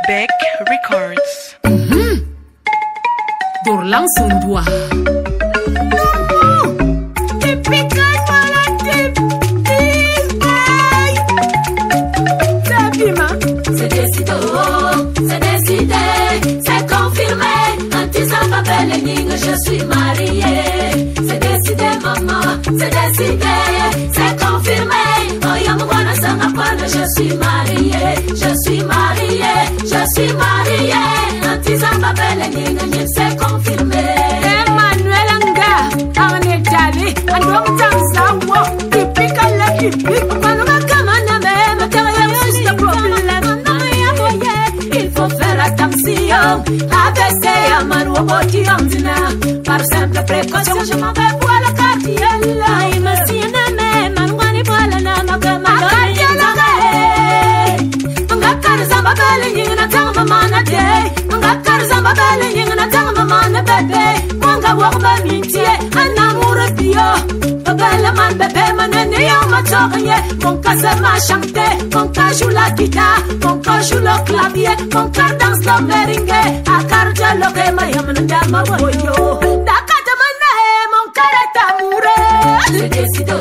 Beck Records. Dorlang Sundua. C'est décidé, c'est confirmé. Je suis mariée. C'est décidé, maman, c'est décidé, c'est confirmé. Oh, Yamouana Sangapana, je suis mariée, je suis mariée, je suis mariée. Antizamba Belening, c'est confirmé. Emmanuel Anga, Arnetali, Andong Tansawo, typical lucky people. Il faut faire attention. ABC, Aman, Woboti, Amzina. Par simple précaution, je m'en vais pour la quartier. Il me signe, mais Manwani, voilà, Namaka, Zamba Belling, and a Tama Mana Day. Manga Zamba Belling, and a Tama Mana Bebe. Manga Wamba Mintie, and Namura Pio. Bella man bébé man ne yama choriye. Mon cas m'a chanté, mon cas joue la guitare, mon cas joue le clavier, mon cas danse le merengue. A carte le game yamna dama woyo. Dakata mana mon cas est amoureux. C'est décidé,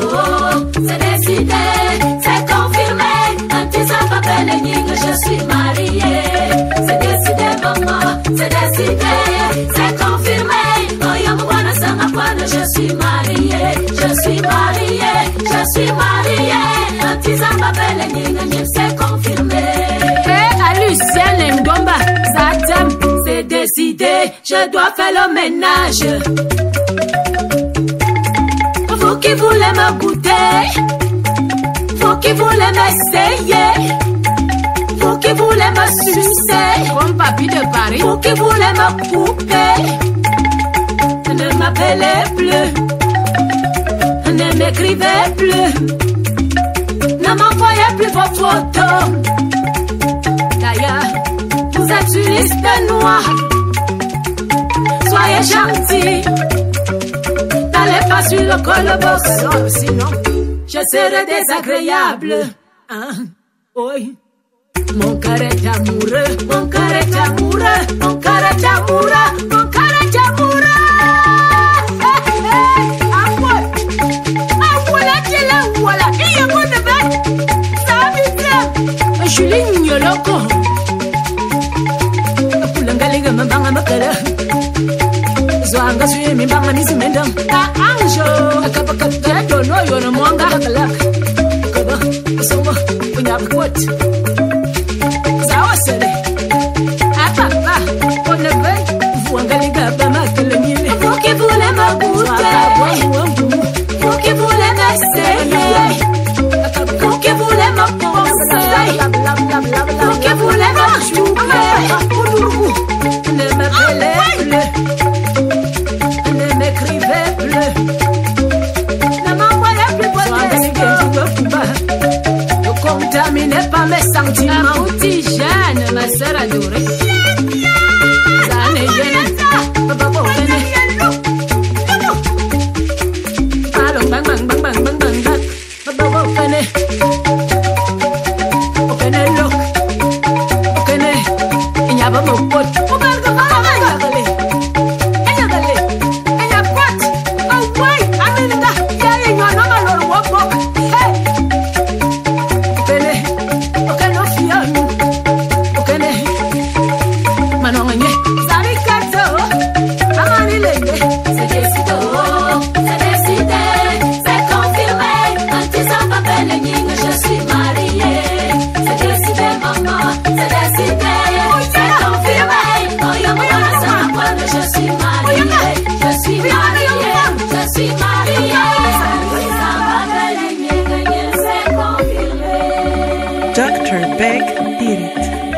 c'est confirmé. Antisa Belling, je suis mariée. C'est décidé maman, c'est décidé, c'est confirmé. Oh yamwana sangapana, je suis mariée. Je suis mariée, je suis mariée. Antizamba Belling, c'est confirmé. Hey, à Lucienne Ngomba, Zatem, c'est décidé, je dois faire le ménage. Vous qui voulez me goûter, vous qui voulez m'essayer, vous qui voulez me sucer, comme papy de Paris, vous qui voulez me couper, ne m'appelez plus. Ne m'écrivez plus, ne m'envoyez plus vos photos. D'ailleurs, vous êtes une liste noire. Soyez gentils, n'allez pas sur le colobox, sinon je serai désagréable. Hein? Oui. Mon cœur est amoureux, mon cœur est amoureux, mon cœur est amoureux, mon cœur est amoureux. Julie Nyoloko. Pulangalinga mambanga makala. Zwanga suye mimbanga nizimenda. Anjo. Akapaka dono yona mwanga hakalak. Kaba usoma unyakwat. Sawa sele. Apapa onebe vuangalinga bamakala nyine. Vous qui voulez me goûter. Vous qui voulez m'essayer. Vous qui voulez me penser. Vous qui voulez me jouer. Ne m'appelez plus. Ne m'écrivez plus. Ne m'envoyez plus vos textos. Ne contaminez pas mes sentiments. Ma petite Jeanne, ma sœur adorée. Dr. Beck did it.